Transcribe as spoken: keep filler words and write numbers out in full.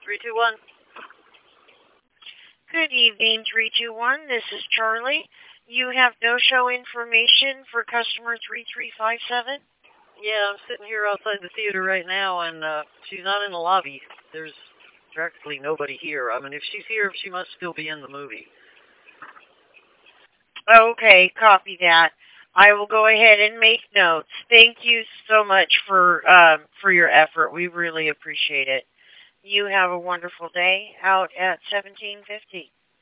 three two one. Good evening, three two one. This is Charlie. You have no-show information for customer three three five seven? Yeah, I'm sitting here outside the theater right now, and uh, she's not in the lobby. There's practically nobody here. I mean, if she's here, she must still be in the movie. Okay, copy that. I will go ahead and make notes. Thank you so much for um, for your effort. We really appreciate it. You have a wonderful day out at seventeen fifty.